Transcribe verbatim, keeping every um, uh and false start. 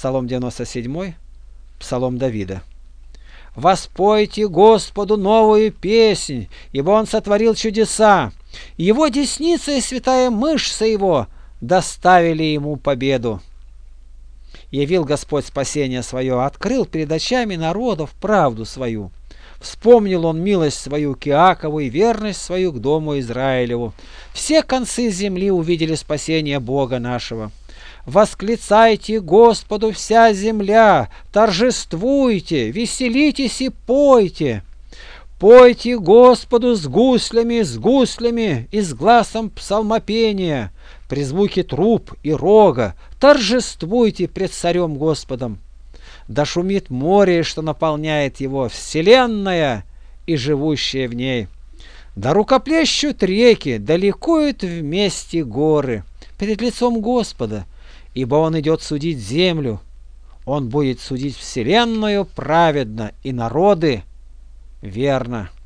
Псалом девяносто седьмой, Псалом Давида. «Воспойте Господу новую песнь, ибо Он сотворил чудеса. Его десница и святая мышца Его доставили Ему победу. Явил Господь спасение свое, открыл перед очами народов правду свою. Вспомнил Он милость свою к Иакову и верность свою к дому Израилеву. Все концы земли увидели спасение Бога нашего. Восклицайте Господу вся земля, торжествуйте, веселитесь и пойте. Пойте Господу с гуслями, с гуслями и с гласом псалмопения, при звуке труб и рога, торжествуйте пред царем Господом. Да шумит море, что наполняет его, вселенная и живущие в ней. Да рукоплещут реки, да ликуют вместе горы перед лицом Господа, ибо Он идет судить землю. Он будет судить вселенную праведно и народы верно.